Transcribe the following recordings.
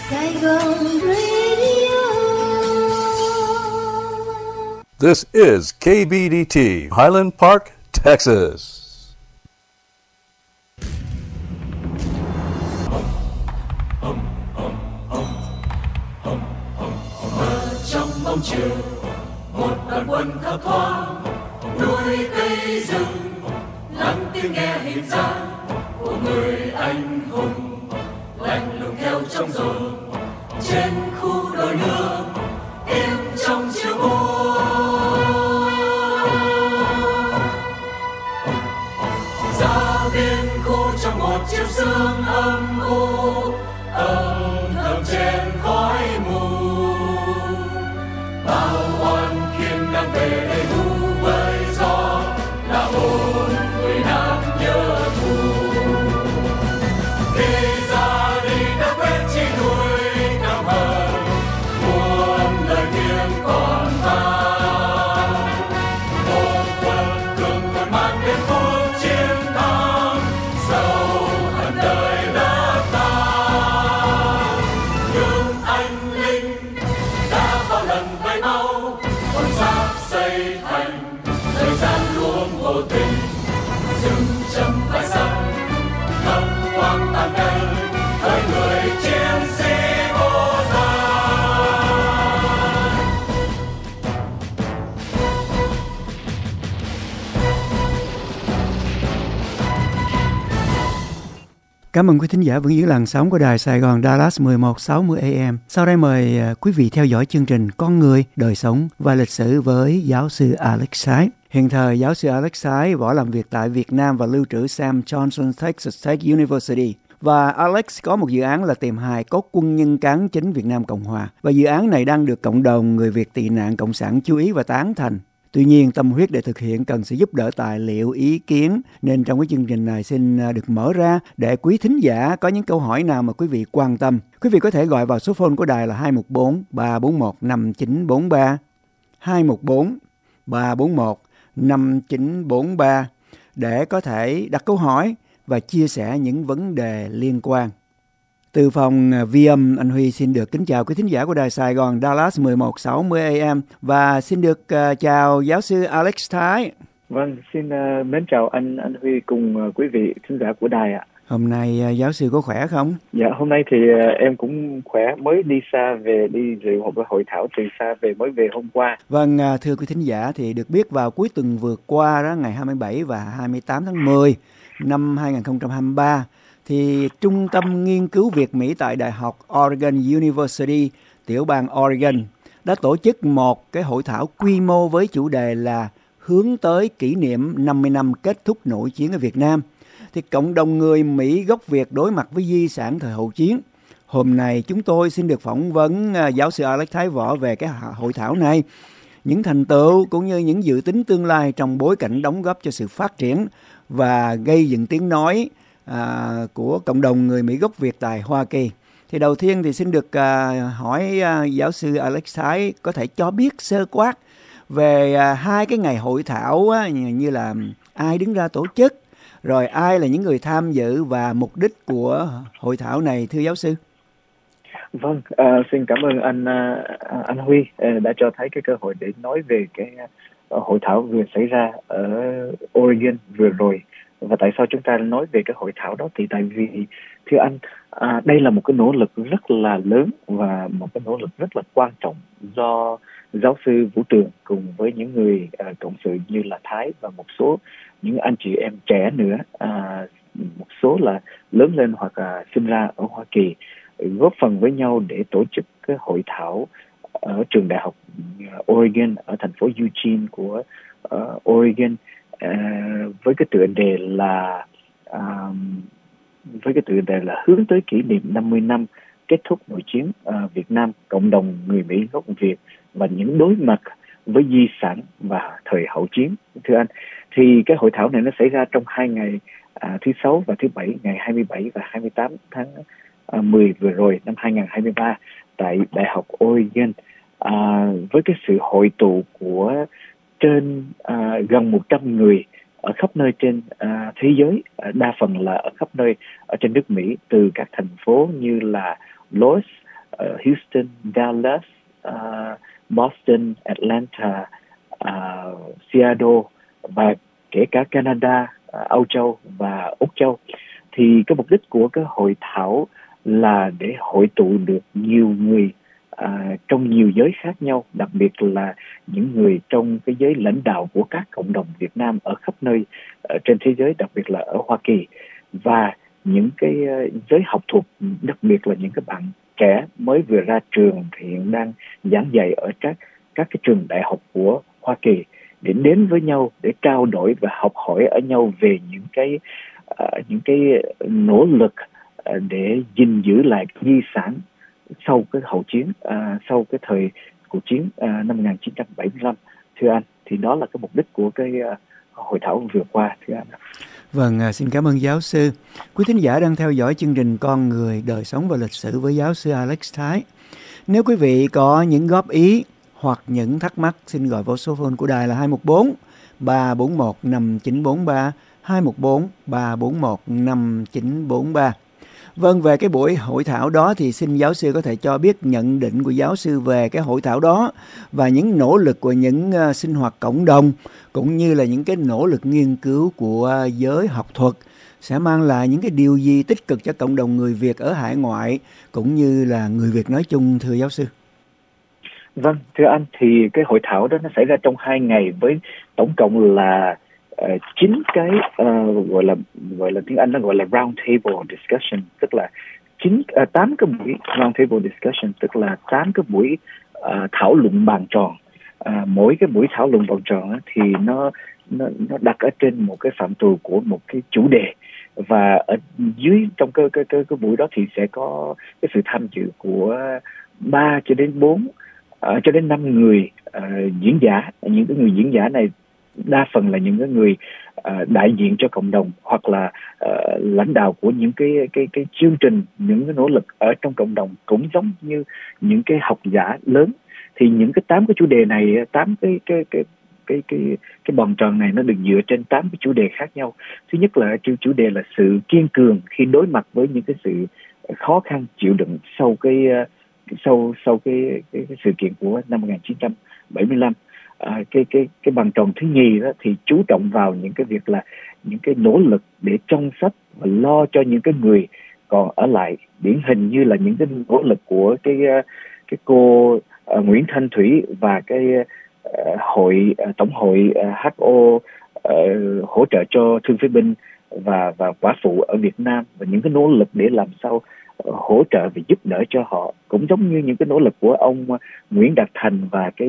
Saigon Radio. This is KBDT, Highland Park, Texas. Trong bóng chiều, một đoàn quân thấp thoáng, núi cây rừng, lắng tiếng nghe hình dáng của người anh hùng, lạnh lùng theo trong rừng, trên khu đồi nương, im trong chiều buồn. Ra biên khu trong một chiều sương âm u, âm thầm trên khói mù. Bao oan khiên đang về đây thu với gió, là hồn người nam nhớ thù. Khi ra đi đã quên chi nuôi căm hờn, muôn lời tiếng còn vang. Một quân cường còn mang đến phút chiến thắng, dẫu hận đời đất ta. Nhưng anh linh đã bao lần vay máu, còn giáp xây thành thời gian luôn vô tình. Dừng chấm vai sắt thấp thoáng tàn cây, hỡi người chiến sĩ vô danh. Cảm ơn quý thính giả vẫn giữ làn sóng của đài Sài Gòn Dallas 1160 AM. Sau đây mời quý vị theo dõi chương trình Con người, đời sống và lịch sử với giáo sư Alex Sái. Hiện thời, giáo sư Alex Sái võ làm việc tại Việt Nam và lưu trữ Sam Johnson Texas Tech University. Và Alex có một dự án là tìm hài cốt quân nhân cán chính Việt Nam Cộng Hòa. Và dự án này đang được cộng đồng người Việt tị nạn Cộng sản chú ý và tán thành. Tuy nhiên, tâm huyết để thực hiện cần sự giúp đỡ tài liệu, ý kiến, nên trong cái chương trình này xin được mở ra để quý thính giả có những câu hỏi nào mà quý vị quan tâm. Quý vị có thể gọi vào số phone của đài là 214-341-5943, 214-341-5943 để có thể đặt câu hỏi và chia sẻ những vấn đề liên quan. Từ phòng Vi âm, anh Huy xin được kính chào quý thính giả của đài Sài Gòn Dallas 1160 AM và xin được chào giáo sư Alex Thái. Vâng, xin mến chào anh Huy cùng quý vị thính giả của đài ạ. Hôm nay giáo sư có khỏe không? Dạ, hôm nay thì em cũng khỏe, mới đi xa về, đi dự một hội thảo từ xa về, mới về hôm qua. Vâng, thưa quý thính giả, thì được biết vào cuối tuần vừa qua đó, ngày 27 và 28 tháng 10 năm 2023, thì Trung tâm Nghiên cứu Việt-Mỹ tại Đại học Oregon University, tiểu bang Oregon, đã tổ chức một cái hội thảo quy mô với chủ đề là hướng tới kỷ niệm 50 năm kết thúc nội chiến ở Việt Nam. Thì cộng đồng người Mỹ gốc Việt đối mặt với di sản thời hậu chiến. Hôm nay chúng tôi xin được phỏng vấn giáo sư Alex Thái Võ về cái hội thảo này, những thành tựu cũng như những dự tính tương lai trong bối cảnh đóng góp cho sự phát triển và gây dựng tiếng nói của cộng đồng người Mỹ gốc Việt tại Hoa Kỳ. Thì đầu tiên thì xin được hỏi giáo sư Alex Thái có thể cho biết sơ quát về hai cái ngày hội thảo như là ai đứng ra tổ chức, rồi ai là những người tham dự và mục đích của hội thảo này, thưa giáo sư. Vâng, xin cảm ơn anh Huy đã cho thấy cái cơ hội để nói về cái hội thảo vừa xảy ra ở Oregon vừa rồi. Và tại sao chúng ta nói về cái hội thảo đó? Thì tại vì, thưa anh, đây là một cái nỗ lực rất là lớn và một cái nỗ lực rất là quan trọng do giáo sư Vũ Trường cùng với những người cộng sự như là Thái và một số những anh chị em trẻ nữa, một số là lớn lên hoặc sinh ra ở Hoa Kỳ, góp phần với nhau để tổ chức cái hội thảo ở trường đại học Oregon ở thành phố Eugene của Oregon, với cái tựa đề là hướng tới kỷ niệm 50 năm kết thúc nội chiến Việt Nam, cộng đồng người Mỹ gốc Việt và những đối mặt với di sản và thời hậu chiến. Thưa anh, thì cái hội thảo này nó xảy ra trong 2 ngày, thứ Sáu và thứ Bảy, ngày 27 và 28 tháng 10 vừa rồi năm 2023 tại Đại học Oregon, với cái sự hội tụ của trên gần 100 người ở khắp nơi trên thế giới, đa phần là ở khắp nơi ở trên nước Mỹ, từ các thành phố như là Los Houston, Dallas, Boston, Atlanta, Seattle và kể cả Canada, Âu Châu và Úc Châu. Thì cái mục đích của cái hội thảo là để hội tụ được nhiều người trong nhiều giới khác nhau, đặc biệt là những người trong cái giới lãnh đạo của các cộng đồng Việt Nam ở khắp nơi trên thế giới, đặc biệt là ở Hoa Kỳ, và những cái giới học thuật, đặc biệt là những cái bạn trẻ mới vừa ra trường hiện đang giảng dạy ở các cái trường đại học của Hoa Kỳ, để đến với nhau để trao đổi và học hỏi ở nhau về những cái nỗ lực để gìn giữ lại di sản sau cái hậu chiến, sau cái thời cuộc chiến năm 1975, thưa anh. Thì đó là cái mục đích của cái hội thảo vừa qua, thưa anh. Vâng, xin cảm ơn giáo sư. Quý thính giả đang theo dõi chương trình Con Người, Đời Sống và Lịch Sử với giáo sư Alex Thái. Nếu quý vị có những góp ý hoặc những thắc mắc, xin gọi vào số phone của đài là 214 341 5943, 214 341 5943. Vâng, về cái buổi hội thảo đó thì xin giáo sư có thể cho biết nhận định của giáo sư về cái hội thảo đó và những nỗ lực của những sinh hoạt cộng đồng cũng như là những cái nỗ lực nghiên cứu của giới học thuật sẽ mang lại những cái điều gì tích cực cho cộng đồng người Việt ở hải ngoại cũng như là người Việt nói chung, thưa giáo sư? Vâng, thưa anh, thì cái hội thảo đó nó xảy ra trong 2 ngày với tổng cộng là 9 cái gọi là tiếng Anh nó gọi là round table discussion, tức là 8 cái buổi round table discussion, tức là 8 cái buổi thảo luận bàn tròn. Mỗi cái buổi thảo luận bàn tròn thì nó đặt ở trên một cái phạm trù của một cái chủ đề, và ở dưới trong cái buổi đó thì sẽ có cái sự tham dự của 3 cho đến 4 cho đến 5 người diễn giả. Những cái người diễn giả này đa phần là những cái người đại diện cho cộng đồng hoặc là lãnh đạo của những cái chương trình, những cái nỗ lực ở trong cộng đồng, cũng giống như những cái học giả lớn. Thì những cái 8 cái chủ đề này, 8 cái bàn tròn này nó được dựa trên 8 cái chủ đề khác nhau. Thứ nhất là chủ đề là sự kiên cường khi đối mặt với những cái sự khó khăn chịu đựng sau cái sự kiện của năm 1975. Cái bàn tròn thứ nhì đó thì chú trọng vào những cái việc là những cái nỗ lực để chăm sóc và lo cho những cái người còn ở lại, điển hình như là những cái nỗ lực của cái cô Nguyễn Thanh Thủy và cái tổng hội HO hỗ trợ cho thương phế binh và quả phụ ở Việt Nam, và những cái nỗ lực để làm sao hỗ trợ và giúp đỡ cho họ, cũng giống như những cái nỗ lực của ông Nguyễn Đạt Thành và cái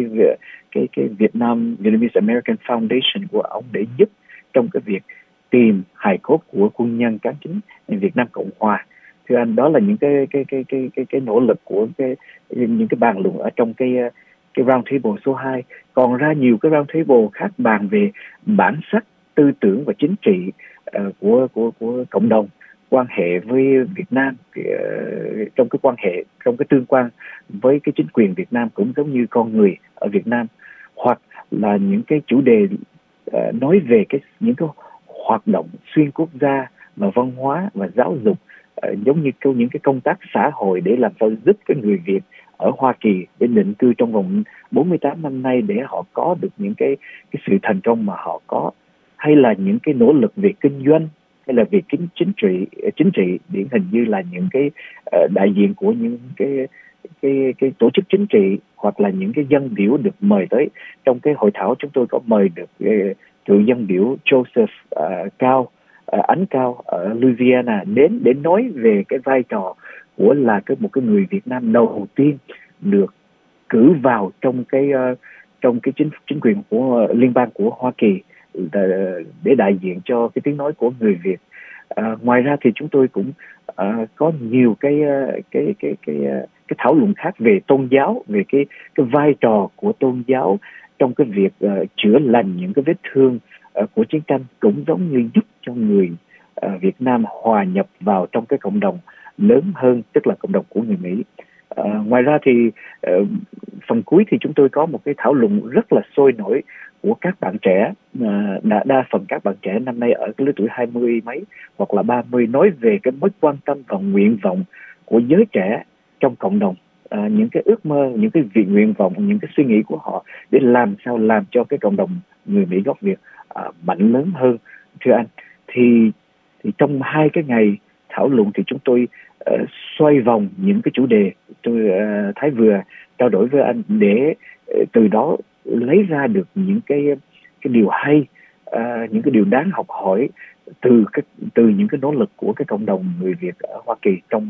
Vietnamese American Foundation của ông để giúp trong cái việc tìm hài cốt của quân nhân cán chính Việt Nam Cộng Hòa. Thưa anh, đó là những cái nỗ lực của những cái bàn luận ở trong cái round table số 2. Còn ra nhiều cái round table khác bàn về bản sắc tư tưởng và chính trị của cộng đồng, quan hệ với Việt Nam, trong cái tương quan với cái chính quyền Việt Nam, cũng giống như con người ở Việt Nam, hoặc là những cái chủ đề nói về những cái hoạt động xuyên quốc gia và văn hóa và giáo dục, giống như những cái công tác xã hội để làm sao giúp cái người Việt ở Hoa Kỳ để định cư trong vòng 48 năm nay để họ có được những cái sự thành công mà họ có, hay là những cái nỗ lực về kinh doanh, hay là về chính trị, điển hình như là những cái đại diện của những cái tổ chức chính trị, hoặc là những cái dân biểu được mời tới. Trong cái hội thảo chúng tôi có mời được cựu dân biểu Joseph Ánh Cao ở Louisiana đến để nói về cái vai trò của là một cái người Việt Nam đầu tiên được cử vào trong cái chính quyền của liên bang của Hoa Kỳ để đại diện cho cái tiếng nói của người Việt. Ngoài ra thì chúng tôi cũng có nhiều cái thảo luận khác về tôn giáo, về cái vai trò của tôn giáo trong cái việc chữa lành những cái vết thương của chiến tranh, cũng giống như giúp cho người Việt Nam hòa nhập vào trong cái cộng đồng lớn hơn, tức là cộng đồng của người Mỹ. Ngoài ra thì phần cuối thì chúng tôi có một cái thảo luận rất là sôi nổi của các bạn trẻ, đa phần các bạn trẻ năm nay ở cái lứa tuổi 20 mấy hoặc là 30, nói về cái mối quan tâm và nguyện vọng của giới trẻ trong cộng đồng những cái ước mơ, những cái nguyện vọng, những cái suy nghĩ của họ để làm sao làm cho cái cộng đồng người Mỹ gốc Việt mạnh lớn hơn. Thưa anh, thì trong 2 cái ngày thảo luận thì chúng tôi xoay vòng những cái chủ đề tôi Thái vừa trao đổi với anh, để từ đó lấy ra được những cái điều hay, những cái điều đáng học hỏi từ những cái nỗ lực của cái cộng đồng người Việt ở Hoa Kỳ trong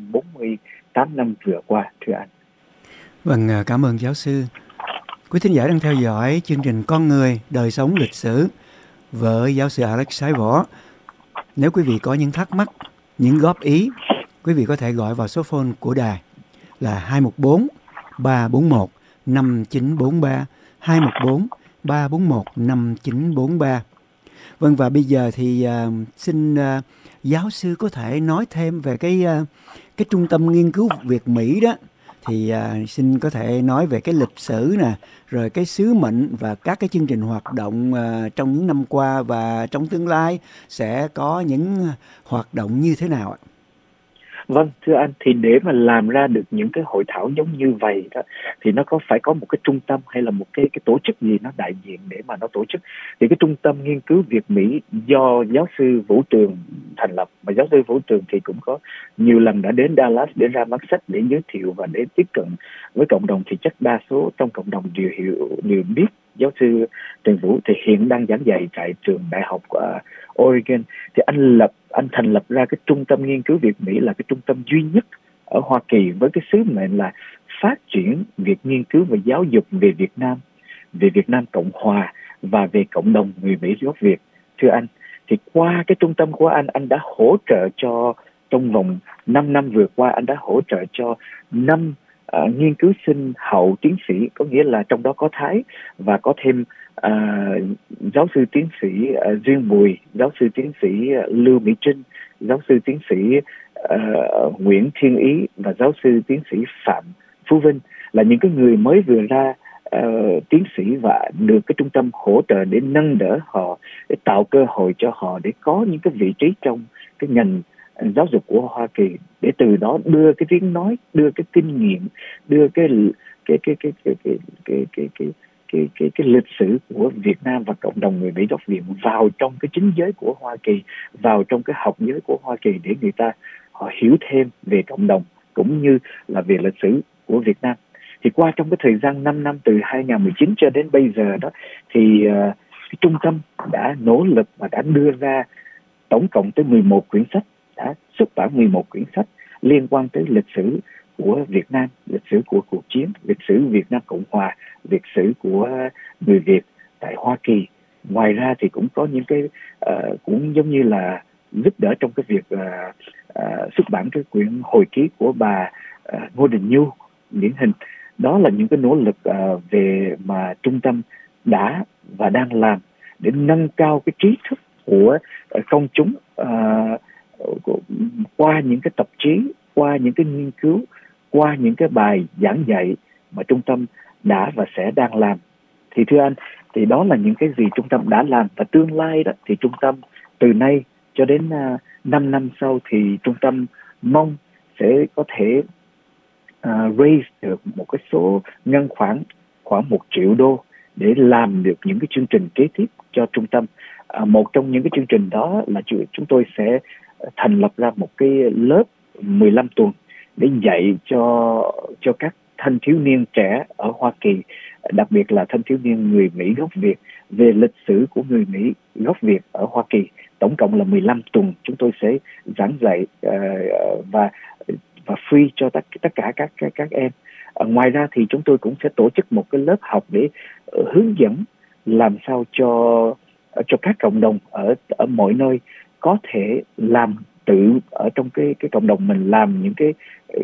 48 năm vừa qua. Thưa anh. Vâng, cảm ơn giáo sư. Quý thính giả đang theo dõi chương trình Con Người, Đời Sống, Lịch Sử với giáo sư Alex Sái Võ. Nếu quý vị có những thắc mắc, những góp ý, quý vị có thể gọi vào số phone của đài là 214 341 5943, 214 341 5943. Vâng, và bây giờ thì xin giáo sư có thể nói thêm về cái trung tâm nghiên cứu Việt Mỹ đó. Thì xin có thể nói về cái lịch sử nè, rồi cái sứ mệnh và các cái chương trình hoạt động trong những năm qua và trong tương lai sẽ có những hoạt động như thế nào ạ? Vâng, thưa anh, thì để mà làm ra được những cái hội thảo giống như vậy đó, thì nó phải có một cái trung tâm hay là một cái tổ chức gì nó đại diện để mà nó tổ chức. Thì cái trung tâm nghiên cứu Việt Mỹ do giáo sư Vũ Trường thành lập, mà giáo sư Vũ Trường thì cũng có nhiều lần đã đến Dallas để ra mắt sách để giới thiệu và để tiếp cận với cộng đồng, thì chắc đa số trong cộng đồng đều biết giáo sư Trần Vũ. Thì hiện đang giảng dạy tại trường đại học Oregon. Thì anh thành lập ra cái trung tâm nghiên cứu Việt Mỹ là cái trung tâm duy nhất ở Hoa Kỳ với cái sứ mệnh là phát triển việc nghiên cứu và giáo dục về Việt Nam Cộng Hòa và về cộng đồng người Mỹ gốc Việt. Thưa anh, thì qua cái trung tâm của anh đã hỗ trợ cho, trong vòng 5 năm vừa qua, anh đã hỗ trợ cho 5 nghiên cứu sinh hậu tiến sĩ, có nghĩa là trong đó có Thái và có thêm giáo sư tiến sĩ Dương Bùi, giáo sư tiến sĩ Lưu Mỹ Trinh, giáo sư tiến sĩ Nguyễn Thiên Ý và giáo sư tiến sĩ Phạm Phú Vinh, là những cái người mới vừa ra tiến sĩ và được cái trung tâm hỗ trợ để nâng đỡ họ, để tạo cơ hội cho họ để có những cái vị trí trong cái ngành giáo dục của Hoa Kỳ, để từ đó đưa cái tiếng nói, đưa cái kinh nghiệm, đưa cái lịch sử của Việt Nam và cộng đồng người Mỹ gốc Việt vào trong cái chính giới của Hoa Kỳ, vào trong cái học giới của Hoa Kỳ, để người ta họ hiểu thêm về cộng đồng cũng như là về lịch sử của Việt Nam. Thì qua trong cái thời gian 5 năm từ 2019 cho đến bây giờ đó, thì cái trung tâm đã nỗ lực và đã đưa ra tổng cộng tới 11 quyển sách, đã xuất bản 11 quyển sách liên quan tới lịch sử của Việt Nam, lịch sử của cuộc chiến, lịch sử Việt Nam Cộng Hòa, lịch sử của người Việt tại Hoa Kỳ. Ngoài ra thì cũng có những cái cũng giống như là giúp đỡ trong cái việc xuất bản cái quyển hồi ký của bà Ngô Đình Nhu điển hình. Đó là những cái nỗ lực về mà trung tâm đã và đang làm để nâng cao cái trí thức của công chúng qua những cái tạp chí, qua những cái nghiên cứu, qua những cái bài giảng dạy mà trung tâm đã và sẽ đang làm. Thì thưa anh, thì đó là những cái gì trung tâm đã làm, và tương lai đó thì trung tâm từ nay cho đến 5 năm sau thì trung tâm mong sẽ có thể raise được một cái số ngân khoảng $1 triệu để làm được những cái chương trình kế tiếp cho trung tâm. Một trong những cái chương trình đó là chúng tôi sẽ thành lập ra một cái lớp 15 tuần để dạy cho các thanh thiếu niên trẻ ở Hoa Kỳ, đặc biệt là thanh thiếu niên người Mỹ gốc Việt, về lịch sử của người Mỹ gốc Việt ở Hoa Kỳ. Tổng cộng là 15 tuần chúng tôi sẽ giảng dạy và free cho tất cả các em. Ngoài ra thì chúng tôi cũng sẽ tổ chức một cái lớp học để hướng dẫn làm sao cho các cộng đồng ở mọi nơi có thể làm tự ở trong cái cộng đồng mình, làm những cái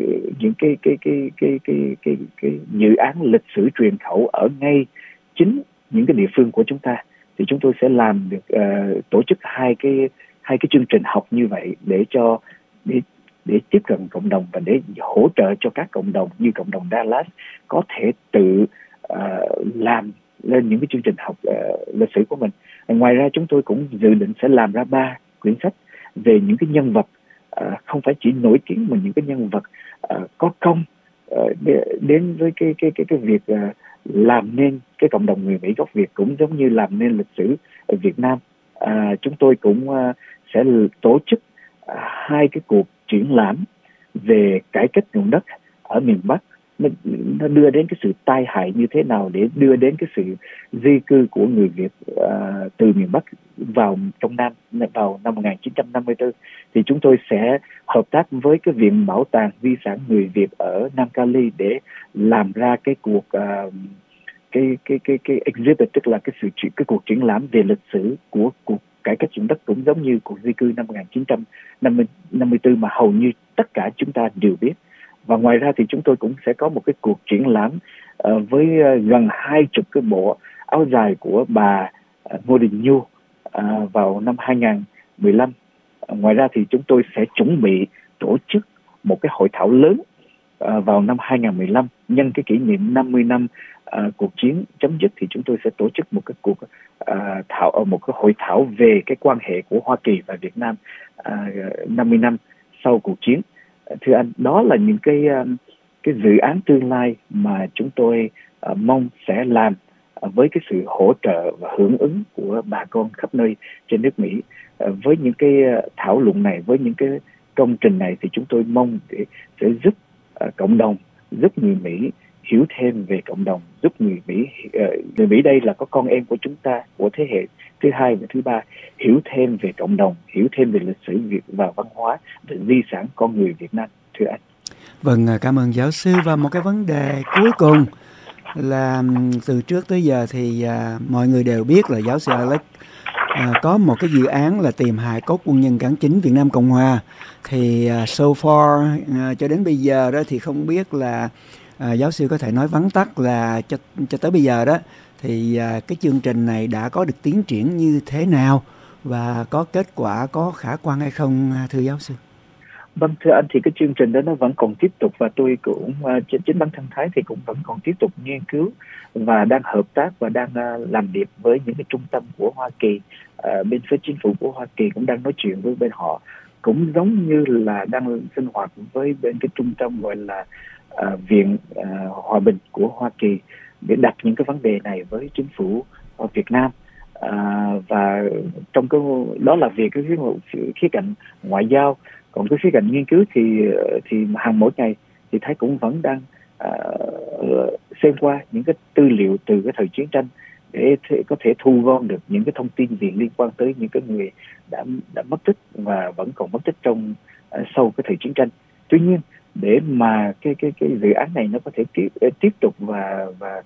dự án lịch sử truyền khẩu ở ngay chính những cái địa phương của chúng ta. Thì chúng tôi sẽ làm được tổ chức hai cái chương trình học như vậy để tiếp cận cộng đồng và để hỗ trợ cho các cộng đồng như cộng đồng Dallas có thể tự làm lên những cái chương trình học lịch sử của mình. Ngoài ra chúng tôi cũng dự định sẽ làm ra 3 quyển sách về những cái nhân vật không phải chỉ nổi tiếng mà những cái nhân vật có công đến với cái việc làm nên cái cộng đồng người Mỹ gốc Việt, cũng giống như làm nên lịch sử ở Việt Nam. Chúng tôi cũng sẽ tổ chức 2 cái cuộc triển lãm về cải cách ruộng đất ở miền Bắc. Nó đưa đến cái sự tai hại như thế nào để đưa đến cái sự di cư của người Việt từ miền Bắc vào trong Nam vào năm 1954. Thì chúng tôi sẽ hợp tác với cái Viện Bảo tàng Di sản Người Việt ở Nam Cali để làm ra cái cuộc cái exhibit, tức là cái cuộc triển lãm về lịch sử của cuộc cải cách ruộng đất, cũng giống như cuộc di cư năm 1954 mà hầu như tất cả chúng ta đều biết. Và ngoài ra thì chúng tôi cũng sẽ có một cái cuộc triển lãm với gần 20 cái bộ áo dài của bà Ngô Đình Nhu vào năm 2015. Ngoài ra thì chúng tôi sẽ chuẩn bị tổ chức một cái hội thảo lớn vào năm 2015 nhân cái kỷ niệm 50 năm cuộc chiến chấm dứt. Thì chúng tôi sẽ tổ chức một cái một cái hội thảo về cái quan hệ của Hoa Kỳ và Việt Nam 50 năm sau cuộc chiến. Thưa anh, đó là những cái dự án tương lai mà chúng tôi mong sẽ làm với cái sự hỗ trợ và hưởng ứng của bà con khắp nơi trên nước Mỹ. Với những cái thảo luận này, với những cái công trình này thì chúng tôi mong sẽ giúp cộng đồng, giúp người Mỹ hiểu thêm về cộng đồng, giúp người Mỹ đây là có con em của chúng ta, của thế hệ thứ 2 và thứ 3, hiểu thêm về cộng đồng, hiểu thêm về lịch sử Việt và văn hóa, về di sản con người Việt Nam. Thưa anh. Vâng, cảm ơn giáo sư. Và một cái vấn đề cuối cùng là từ trước tới giờ thì mọi người đều biết là giáo sư Alex có một cái dự án là tìm hài cốt quân nhân cán chính Việt Nam Cộng Hòa. Thì so far cho đến bây giờ đó thì không biết là giáo sư có thể nói vắn tắt là cho tới bây giờ đó thì cái chương trình này đã có được tiến triển như thế nào và có kết quả có khả quan hay không, thưa giáo sư? Vâng, thưa anh, thì cái chương trình đó nó vẫn còn tiếp tục, và tôi cũng chính bản thân Thái thì cũng vẫn còn tiếp tục nghiên cứu và đang hợp tác và đang làm việc với những cái trung tâm của Hoa Kỳ. Bên phía chính phủ của Hoa Kỳ cũng đang nói chuyện với bên họ, cũng giống như là đang sinh hoạt với bên cái trung tâm gọi là Viện Hòa bình của Hoa Kỳ để đặt những cái vấn đề này với chính phủ Việt Nam. Và trong cái đó là về cái khía cạnh ngoại giao. Còn cái khía cạnh nghiên cứu thì hàng mỗi ngày thì Thái cũng vẫn đang xem qua những cái tư liệu từ cái thời chiến tranh để có thể thu gom được những cái thông tin gì liên quan tới những cái người đã mất tích và vẫn còn mất tích trong sau cái thời chiến tranh. Tuy nhiên, để mà cái dự án này nó có thể tiếp tục và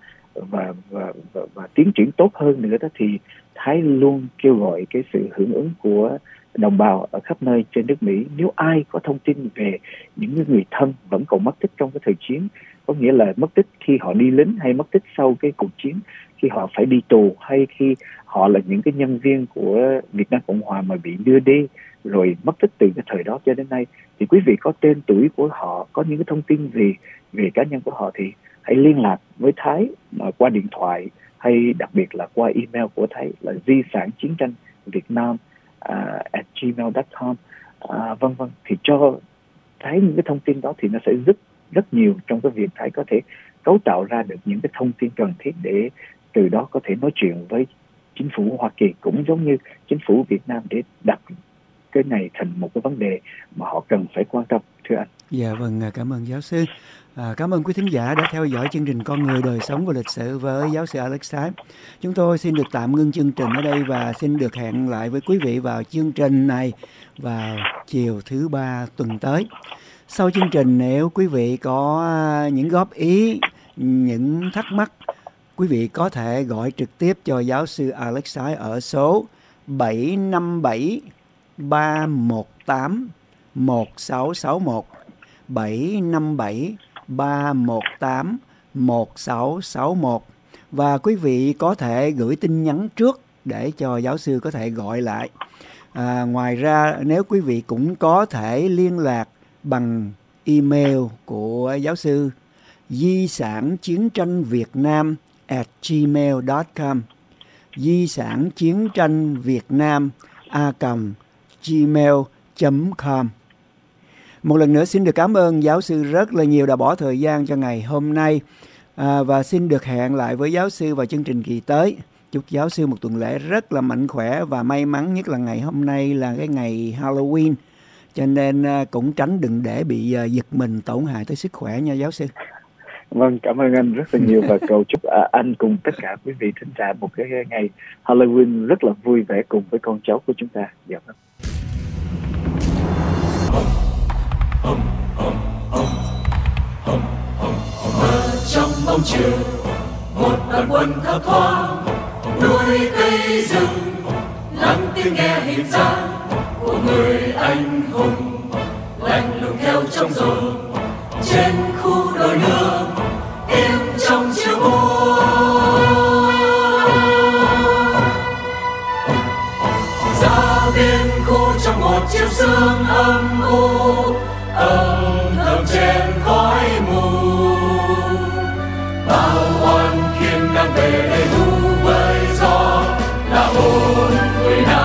tiến triển tốt hơn nữa đó, thì Thái luôn kêu gọi cái sự hưởng ứng của đồng bào ở khắp nơi trên nước Mỹ. Nếu ai có thông tin về những người thân vẫn còn mất tích trong cái thời chiến, có nghĩa là mất tích khi họ đi lính hay mất tích sau cái cuộc chiến, khi họ phải đi tù, hay khi họ là những cái nhân viên của Việt Nam Cộng Hòa mà bị đưa đi rồi mất tích từ cái thời đó cho đến nay, thì quý vị có tên tuổi của họ, có những cái thông tin gì về cá nhân của họ thì hãy liên lạc với Thái qua điện thoại hay đặc biệt là qua email của Thái là di sản chiến tranh Việt Nam @gmail.com, vân vân. Thì cho Thái những cái thông tin đó thì nó sẽ giúp rất nhiều trong cái việc Thái có thể cấu tạo ra được những cái thông tin cần thiết để từ đó có thể nói chuyện với chính phủ Hoa Kỳ cũng giống như chính phủ Việt Nam để đặt cái này thành một cái vấn đề mà họ cần phải quan tâm, thưa anh. Dạ vâng, cảm ơn giáo sư. Cảm ơn quý thính giả đã theo dõi chương trình Con Người Đời Sống và Lịch Sử với giáo sư Alex Thái. Chúng tôi xin được tạm ngưng chương trình ở đây và xin được hẹn lại với quý vị vào chương trình này vào chiều thứ Ba tuần tới. Sau chương trình, nếu quý vị có những góp ý, những thắc mắc, quý vị có thể gọi trực tiếp cho giáo sư Alex Thái ở số 757 318 1661 757 318 1661, và quý vị có thể gửi tin nhắn trước để cho giáo sư có thể gọi lại. Ngoài ra, nếu quý vị cũng có thể liên lạc bằng email của giáo sư di sản chiến tranh Việt Nam @gmail.com, di sản chiến tranh Việt Nam @gmail.com. Một lần nữa xin được cảm ơn giáo sư rất là nhiều đã bỏ thời gian cho ngày hôm nay, và xin được hẹn lại với giáo sư vào chương trình kỳ tới. Chúc giáo sư một tuần lễ rất là mạnh khỏe và may mắn, nhất là ngày hôm nay là cái ngày Halloween, cho nên cũng tránh đừng để bị giật mình tổn hại tới sức khỏe nha giáo sư. Vâng, cảm ơn anh rất là nhiều và cầu chúc anh cùng tất cả quý vị thính giả một cái ngày Halloween rất là vui vẻ cùng với con cháu của chúng ta. Dạ vâng. Trong bóng chiều một đoàn quân thấp thoáng núi cây rừng, lắng tiếng nghe hình dáng của người anh hùng lạnh lùng theo trong rừng trên khu đồi nương im trong chiều buồn. Ra biên khu trong một chiều sương âm u, âm thầm trên khói mù, bao oan khiên đang về đây thu với gió là hồn người